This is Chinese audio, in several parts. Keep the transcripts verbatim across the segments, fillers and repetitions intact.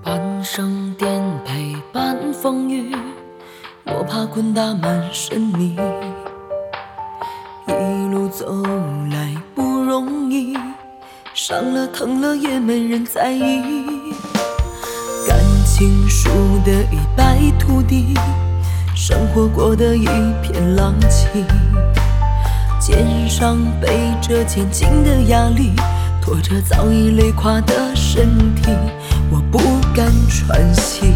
半生颠沛半风雨，我怕困大满身泥。一路走来不容易，伤了疼了也没人在意。感情输得一败涂地，生活过得一片狼藉。肩上背着千斤的压力，拖着早已累垮的身体，我不敢喘息。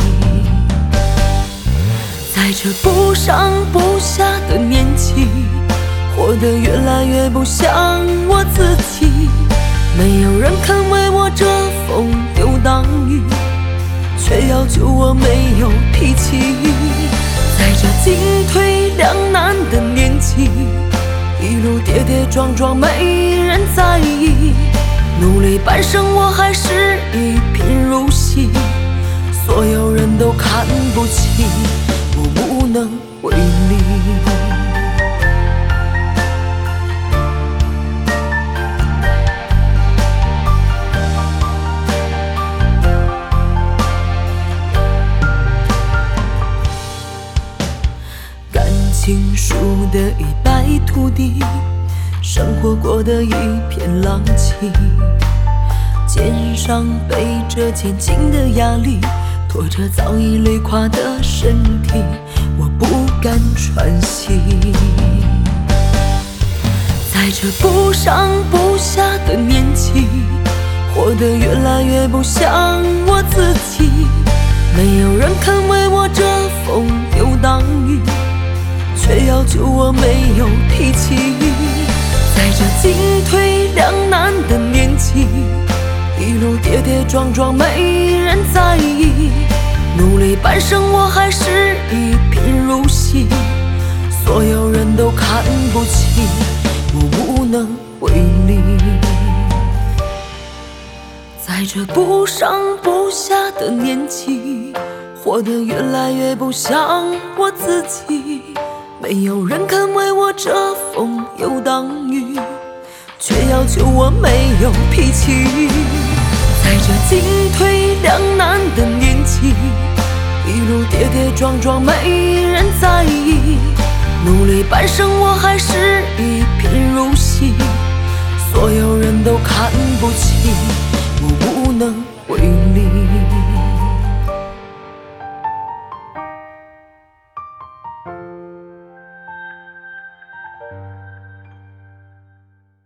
在这不上不下的年纪，活得越来越不像我自己。没有人肯为我遮风又挡雨，却要求我没有脾气。在这进退两难的年纪，一路跌跌撞撞没人在意，努力半生我还是一贫如洗，所有人都看不起，我无能为力。感情输得一败涂地，生活过得一片狼藉。肩上背着千斤的压力，拖着早已累垮的身体，我不敢喘息。在这不上不下的年纪，活得越来越不像我自己。没有人肯为我遮风又挡雨，却要求我没有脾气。在这进退两难的年纪，一路跌跌撞撞没人在意，努力半生我还是一贫如洗，所有人都看不起，我无能为力。在这不上不下的年纪，活得越来越不像我自己。没有人肯为我遮风又挡雨，却要求我没有脾气。在这进退两难的年纪，一路跌跌撞撞没人在意，努力半生我还是一贫如洗，所有人都看不起，